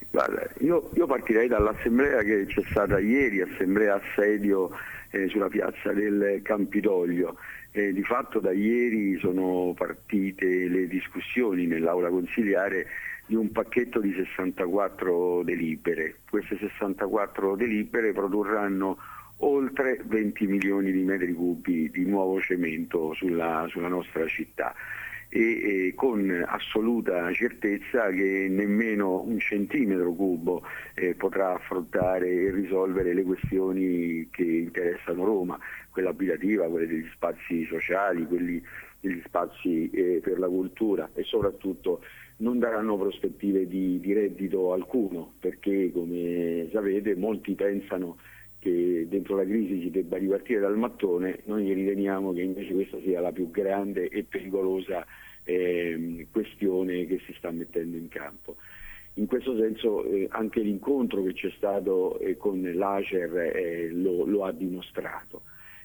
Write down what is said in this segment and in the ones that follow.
Guarda, io partirei dall'assemblea che c'è stata ieri, assemblea assedio sulla piazza del Campidoglio. Di fatto da ieri sono partite le discussioni nell'aula consiliare di un pacchetto di 64 delibere. Queste 64 delibere produrranno oltre 20 milioni di metri cubi di nuovo cemento sulla nostra città. E con assoluta certezza che nemmeno un centimetro cubo potrà affrontare e risolvere le questioni che interessano Roma, quella abitativa, quelle degli spazi sociali, quelli degli spazi per la cultura, e soprattutto non daranno prospettive di reddito alcuno, perché come sapete molti pensano che dentro la crisi si debba ripartire dal mattone. Noi riteniamo che invece questa sia la più grande e pericolosa questione che si sta mettendo in campo. In questo senso anche l'incontro che c'è stato con l'Acer lo ha dimostrato.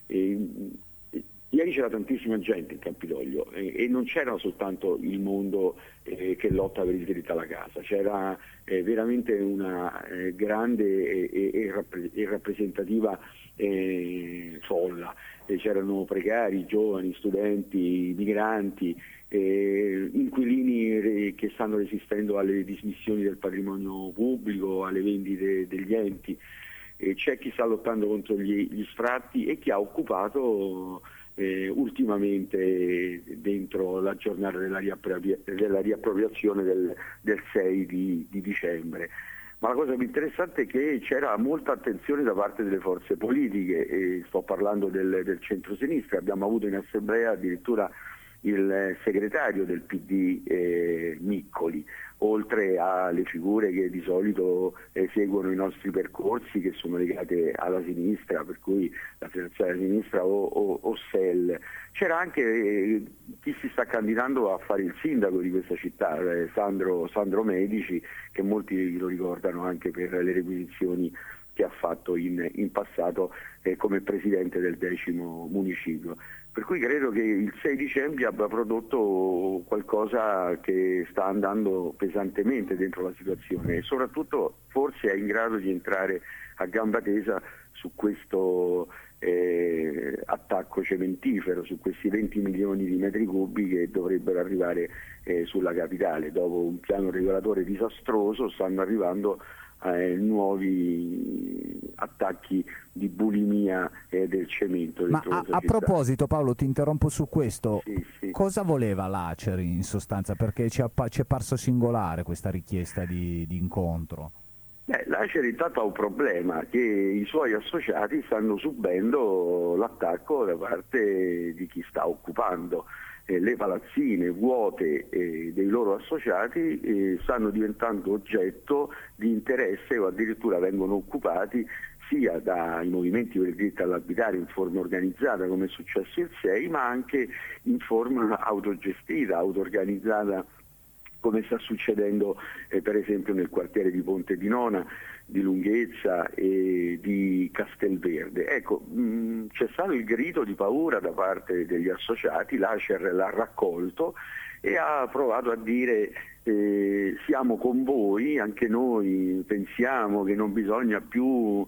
Ieri c'era tantissima gente in Campidoglio e non c'era soltanto il mondo che lotta per il diritto alla casa, c'era veramente una grande e rappresentativa folla. C'erano precari, giovani, studenti, migranti, inquilini che stanno resistendo alle dismissioni del patrimonio pubblico, alle vendite degli enti. C'è chi sta lottando contro gli sfratti e chi ha occupato ultimamente dentro la giornata della riappropriazione del 6 di dicembre. Ma la cosa più interessante è che c'era molta attenzione da parte delle forze politiche, e sto parlando del centro-sinistra. Abbiamo avuto in assemblea addirittura il segretario del PD Miccoli, oltre alle figure che di solito seguono i nostri percorsi, che sono legate alla sinistra, per cui la Federazione della Sinistra o SEL. C'era anche chi si sta candidando a fare il sindaco di questa città, Sandro Medici, che molti lo ricordano anche per le requisizioni che ha fatto in passato come presidente del 10° municipio. Per cui credo che il 6 dicembre abbia prodotto qualcosa che sta andando pesantemente dentro la situazione, e soprattutto forse è in grado di entrare a gamba tesa su questo attacco cementifero, su questi 20 milioni di metri cubi che dovrebbero arrivare sulla capitale. Dopo un piano regolatore disastroso stanno arrivando nuovi attacchi di bulimia del cemento. Ma a proposito, Paolo, ti interrompo su questo. Sì. Cosa voleva l'Acer in sostanza? Perché ci è parso singolare questa richiesta di incontro. L'Acer intanto ha un problema, che i suoi associati stanno subendo l'attacco da parte di chi sta occupando le palazzine vuote dei loro associati, stanno diventando oggetto di interesse o addirittura vengono occupati sia dai movimenti per il diritto all'abitare in forma organizzata, come è successo il 6, ma anche in forma autogestita, auto-organizzata, come sta succedendo per esempio nel quartiere di Ponte di Nona, di Lunghezza e di Castelverde. Ecco, c'è stato il grido di paura da parte degli associati, l'Acer l'ha raccolto e ha provato a dire siamo con voi, anche noi pensiamo che non bisogna più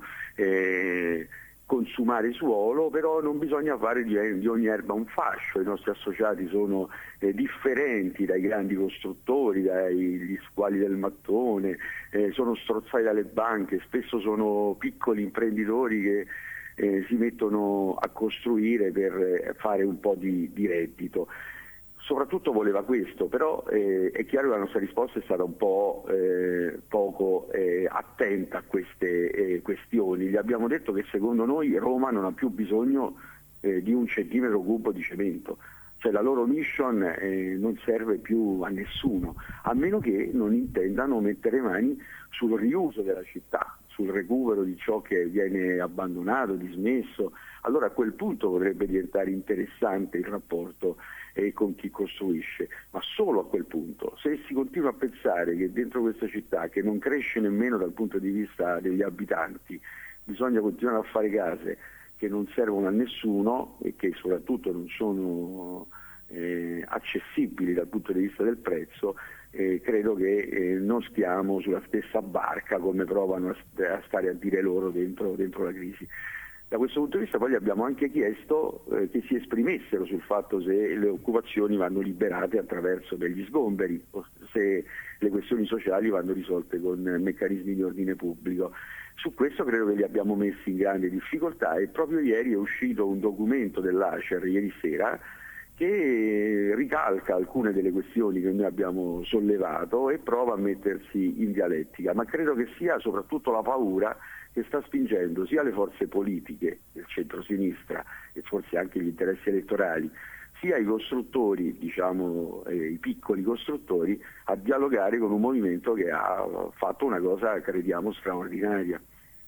consumare suolo, però non bisogna fare di ogni erba un fascio. I nostri associati sono differenti dai grandi costruttori, dagli squali del mattone, sono strozzati dalle banche, spesso sono piccoli imprenditori che si mettono a costruire per fare un po' di reddito. Soprattutto voleva questo, però è chiaro che la nostra risposta è stata un po' poco attenta a queste questioni. Gli abbiamo detto che secondo noi Roma non ha più bisogno di un centimetro cubo di cemento, cioè la loro mission non serve più a nessuno, a meno che non intendano mettere mani sul riuso della città, sul recupero di ciò che viene abbandonato, dismesso. Allora a quel punto potrebbe diventare interessante il rapporto con chi costruisce, ma solo a quel punto. Se si continua a pensare che dentro questa città, che non cresce nemmeno dal punto di vista degli abitanti, bisogna continuare a fare case che non servono a nessuno e che soprattutto non sono accessibili dal punto di vista del prezzo, credo che non stiamo sulla stessa barca come provano a stare a dire loro dentro la crisi. Da questo punto di vista poi gli abbiamo anche chiesto che si esprimessero sul fatto se le occupazioni vanno liberate attraverso degli sgomberi o se le questioni sociali vanno risolte con meccanismi di ordine pubblico. Su questo credo che li abbiamo messi in grande difficoltà e proprio ieri è uscito un documento dell'Acer, ieri sera, che ricalca alcune delle questioni che noi abbiamo sollevato e prova a mettersi in dialettica, ma credo che sia soprattutto la paura che sta spingendo sia le forze politiche del centro-sinistra e forse anche gli interessi elettorali, sia i costruttori, diciamo i piccoli costruttori, a dialogare con un movimento che ha fatto una cosa, crediamo, straordinaria.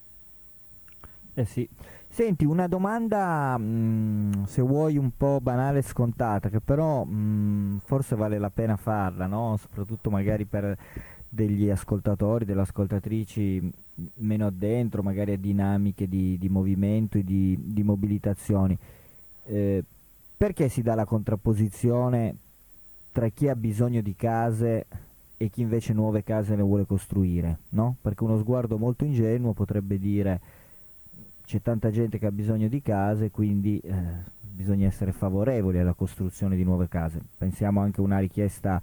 Sì. Senti, una domanda, se vuoi un po' banale e scontata, che però forse vale la pena farla, no? Soprattutto magari per degli ascoltatori, delle ascoltatrici meno addentro, magari a dinamiche di movimento e di mobilitazioni. Perché si dà la contrapposizione tra chi ha bisogno di case e chi invece nuove case ne vuole costruire, no? Perché uno sguardo molto ingenuo potrebbe dire: c'è tanta gente che ha bisogno di case, quindi bisogna essere favorevoli alla costruzione di nuove case. Pensiamo anche a una richiesta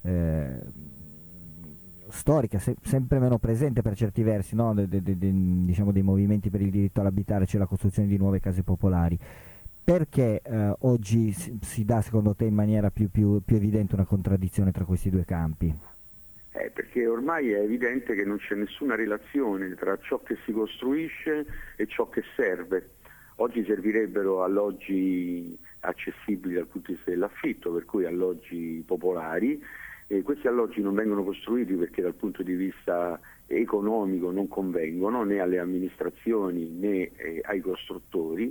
storica, sempre meno presente per certi versi, no? Diciamo dei movimenti per il diritto all'abitare, cioè la costruzione di nuove case popolari. Perché oggi si dà, secondo te, in maniera più evidente una contraddizione tra questi due campi? Perché ormai è evidente che non c'è nessuna relazione tra ciò che si costruisce e ciò che serve. Oggi servirebbero alloggi accessibili dal punto di vista dell'affitto, per cui alloggi popolari, e questi alloggi non vengono costruiti perché dal punto di vista economico non convengono né alle amministrazioni né ai costruttori.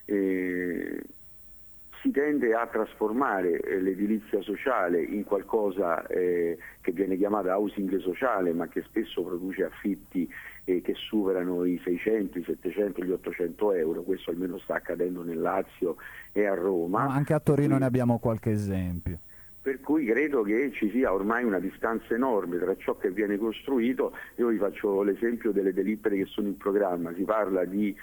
Si tende a trasformare l'edilizia sociale in qualcosa che viene chiamata housing sociale, ma che spesso produce affitti che superano i 600, i 700, gli 800 euro. Questo almeno sta accadendo nel Lazio e a Roma. Ma anche a Torino ne abbiamo qualche esempio. Per cui credo che ci sia ormai una distanza enorme tra ciò che viene costruito. Io vi faccio l'esempio delle delibere che sono in programma. Si parla di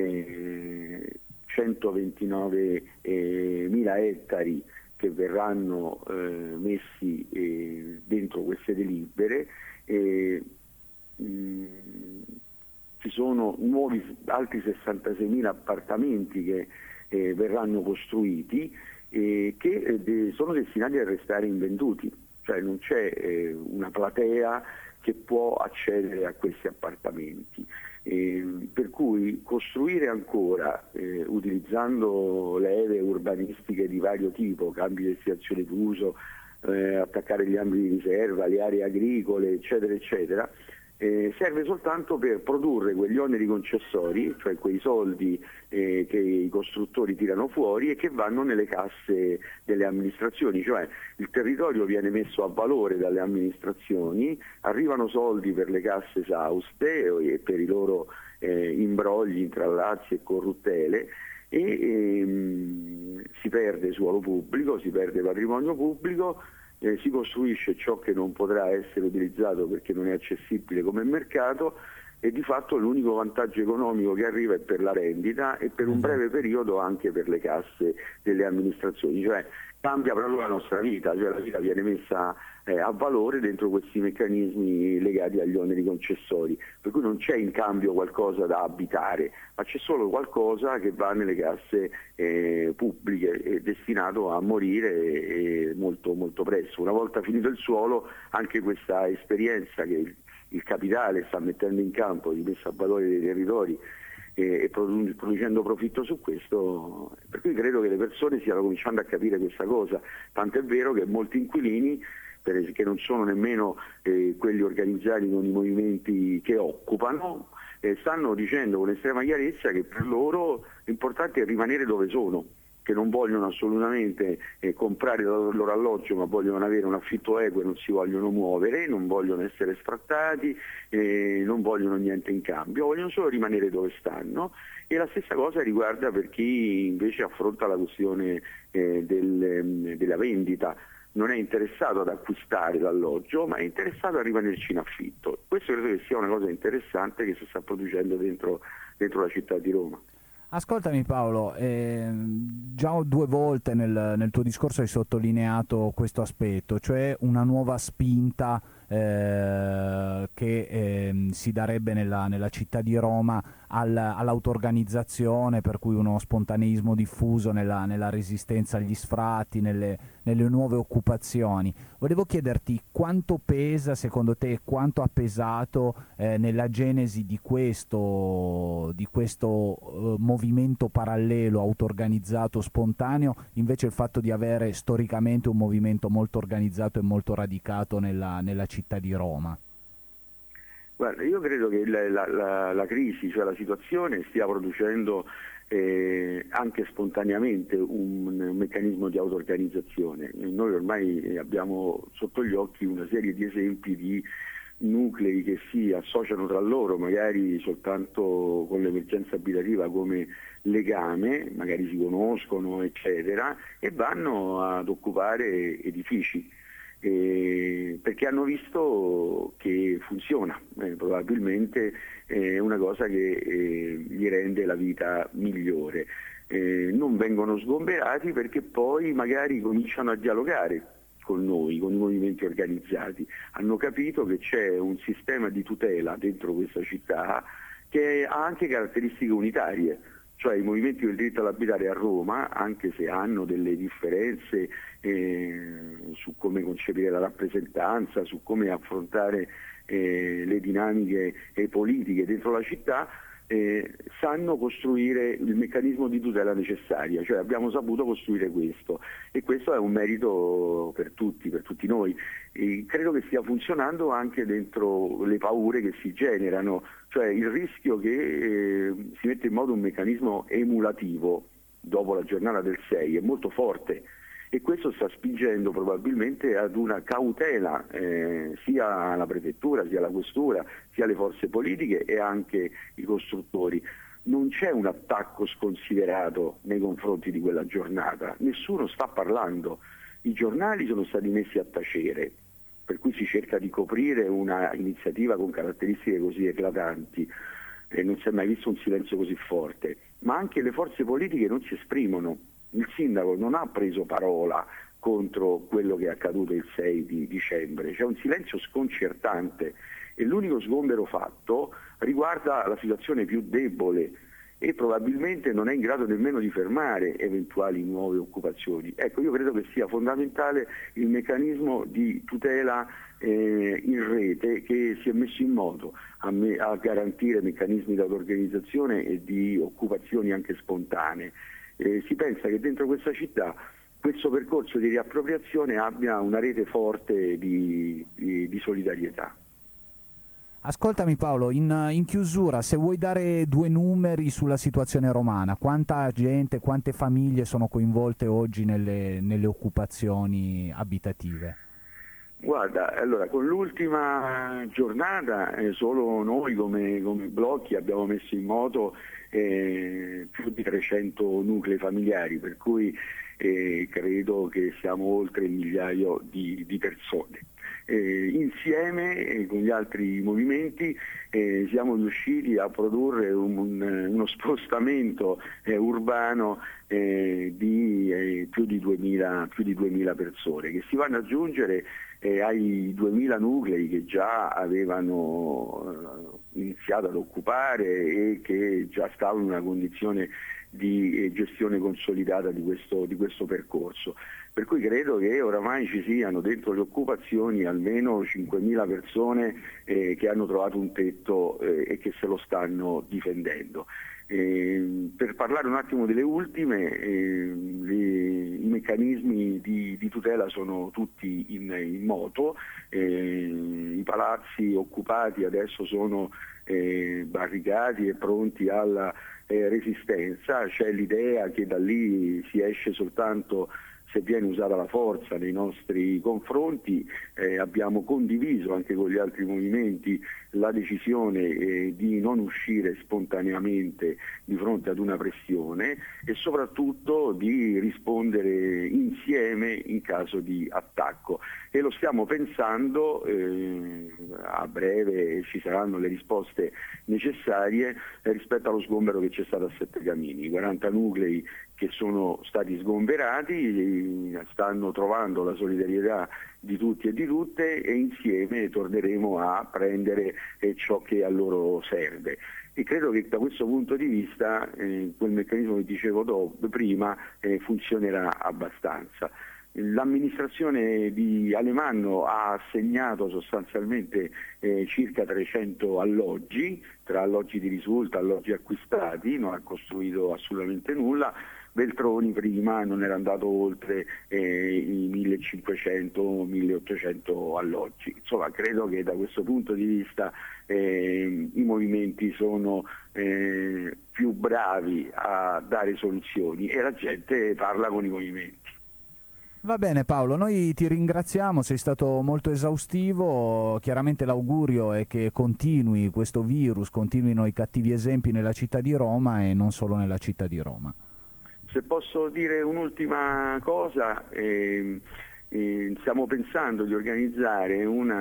129.000 ettari che verranno messi dentro queste delibere. Ci sono altri 66.000 appartamenti che verranno costruiti che sono destinati a restare invenduti, cioè non c'è una platea che può accedere a questi appartamenti. Per cui costruire ancora utilizzando leve urbanistiche di vario tipo, cambi di destinazione d'uso, attaccare gli ambiti di riserva, le aree agricole, eccetera, eccetera, serve soltanto per produrre quegli oneri concessori, cioè quei soldi che i costruttori tirano fuori e che vanno nelle casse delle amministrazioni, cioè il territorio viene messo a valore dalle amministrazioni, arrivano soldi per le casse esauste e per i loro imbrogli, intrallazzi e corruttele, e si perde suolo pubblico, si perde patrimonio pubblico. Si costruisce ciò che non potrà essere utilizzato perché non è accessibile come mercato, e di fatto l'unico vantaggio economico che arriva è per la rendita e per un breve periodo anche per le casse delle amministrazioni, cioè cambia proprio la nostra vita, cioè la vita viene messa a valore dentro questi meccanismi legati agli oneri concessori, per cui non c'è in cambio qualcosa da abitare, ma c'è solo qualcosa che va nelle casse pubbliche, destinato a morire molto, molto presto. Una volta finito il suolo, anche questa esperienza che il capitale sta mettendo in campo di messa a valore dei territori e producendo profitto su questo, per cui credo che le persone stiano cominciando a capire questa cosa, tanto è vero che molti inquilini, che non sono nemmeno quelli organizzati con i movimenti che occupano, stanno dicendo con estrema chiarezza che per loro l'importante è rimanere dove sono, che non vogliono assolutamente comprare il loro alloggio, ma vogliono avere un affitto equo e non si vogliono muovere, non vogliono essere sfrattati, non vogliono niente in cambio, vogliono solo rimanere dove stanno. E la stessa cosa riguarda per chi invece affronta la questione della vendita. non è interessato ad acquistare l'alloggio, ma è interessato a rimanerci in affitto. Questo credo che sia una cosa interessante che si sta producendo dentro la città di Roma. Ascoltami Paolo, già 2 volte nel tuo discorso hai sottolineato questo aspetto, cioè una nuova spinta che si darebbe nella città di Roma all'auto-organizzazione, per cui uno spontaneismo diffuso nella resistenza agli sfratti, nelle nuove occupazioni. Volevo chiederti quanto pesa secondo te, quanto ha pesato nella genesi di questo movimento parallelo, auto-organizzato, spontaneo, invece il fatto di avere storicamente un movimento molto organizzato e molto radicato nella città di Roma? Guarda, io credo che la crisi, cioè la situazione, stia producendo anche spontaneamente un meccanismo di auto-organizzazione. Noi ormai abbiamo sotto gli occhi una serie di esempi di nuclei che si associano tra loro, magari soltanto con l'emergenza abitativa come legame, magari si conoscono eccetera, e vanno ad occupare edifici. Perché hanno visto che funziona, probabilmente è una cosa che gli rende la vita migliore. Non vengono sgomberati perché poi magari cominciano a dialogare con noi, con i movimenti organizzati. Hanno capito che c'è un sistema di tutela dentro questa città che ha anche caratteristiche unitarie. Cioè i movimenti del diritto all'abitare a Roma, anche se hanno delle differenze su come concepire la rappresentanza, su come affrontare le dinamiche politiche dentro la città, sanno costruire il meccanismo di tutela necessaria, cioè abbiamo saputo costruire questo, e questo è un merito per tutti noi. E credo che stia funzionando anche dentro le paure che si generano, cioè il rischio che si mette in moto un meccanismo emulativo dopo la giornata del 6 è molto forte, e questo sta spingendo probabilmente ad una cautela sia la prefettura, sia la questura, sia le forze politiche e anche i costruttori. Non c'è un attacco sconsiderato nei confronti di quella giornata, nessuno sta parlando, i giornali sono stati messi a tacere, per cui si cerca di coprire una iniziativa con caratteristiche così eclatanti, e non si è mai visto un silenzio così forte, ma anche le forze politiche non si esprimono. Il sindaco non ha preso parola contro quello che è accaduto il 6 di dicembre, c'è un silenzio sconcertante e l'unico sgombero fatto riguarda la situazione più debole e probabilmente non è in grado nemmeno di fermare eventuali nuove occupazioni. Ecco, io credo che sia fondamentale il meccanismo di tutela in rete che si è messo in moto a garantire meccanismi di auto-organizzazione e di occupazioni anche spontanee. Si pensa che dentro questa città questo percorso di riappropriazione abbia una rete forte di solidarietà. Ascoltami Paolo, in chiusura, se vuoi dare 2 numeri sulla situazione romana, quanta gente, quante famiglie sono coinvolte oggi nelle occupazioni abitative? Guarda, allora con l'ultima giornata solo noi come blocchi abbiamo messo in moto più di 300 nuclei familiari, per cui credo che siamo oltre 1 migliaio di persone. Insieme con gli altri movimenti siamo riusciti a produrre uno spostamento urbano di più di 2000 persone, che si vanno ad aggiungere ai 2000 nuclei che già avevano iniziato ad occupare e che già stavano in una condizione di gestione consolidata di questo percorso. Per cui credo che oramai ci siano dentro le occupazioni almeno 5.000 persone che hanno trovato un tetto e che se lo stanno difendendo. Per parlare un attimo delle ultime, i meccanismi di tutela sono tutti in moto, i palazzi occupati adesso sono barricati e pronti alla resistenza, c'è l'idea che da lì si esce soltanto se viene usata la forza nei nostri confronti. Abbiamo condiviso anche con gli altri movimenti la decisione di non uscire spontaneamente di fronte ad una pressione e soprattutto di rispondere insieme in caso di attacco, e lo stiamo pensando. A breve ci saranno le risposte necessarie rispetto allo sgombero che c'è stato a Sette Camini. 40 nuclei che sono stati sgomberati stanno trovando la solidarietà di tutti e di tutte, e insieme torneremo a prendere ciò che a loro serve. E credo che da questo punto di vista quel meccanismo che dicevo prima funzionerà abbastanza. L'amministrazione di Alemanno ha assegnato sostanzialmente circa 300 alloggi, tra alloggi di risulta, alloggi acquistati, non ha costruito assolutamente nulla. Beltroni prima non era andato oltre i 1500-1800 alloggi. Insomma, credo che da questo punto di vista i movimenti sono più bravi a dare soluzioni e la gente parla con i movimenti. Va bene Paolo, noi ti ringraziamo, sei stato molto esaustivo, chiaramente l'augurio è che continui questo virus, continuino i cattivi esempi nella città di Roma e non solo nella città di Roma. Se posso dire un'ultima cosa, stiamo pensando di organizzare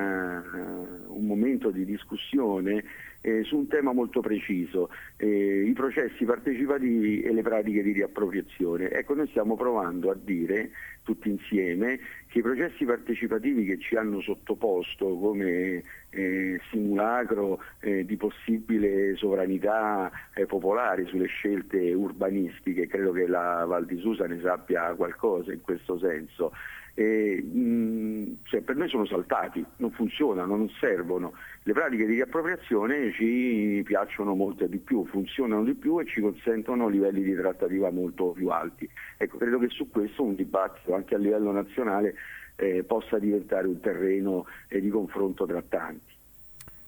un momento di discussione su un tema molto preciso, i processi partecipativi e le pratiche di riappropriazione. Ecco, noi stiamo provando a dire tutti insieme che i processi partecipativi che ci hanno sottoposto come simulacro di possibile sovranità popolare sulle scelte urbanistiche, credo che la Val di Susa ne sappia qualcosa in questo senso, per noi sono saltati, non funzionano, non servono. Le pratiche di riappropriazione ci piacciono molto di più, funzionano di più e ci consentono livelli di trattativa molto più alti. Ecco, credo che su questo un dibattito anche a livello nazionale possa diventare un terreno di confronto tra tanti.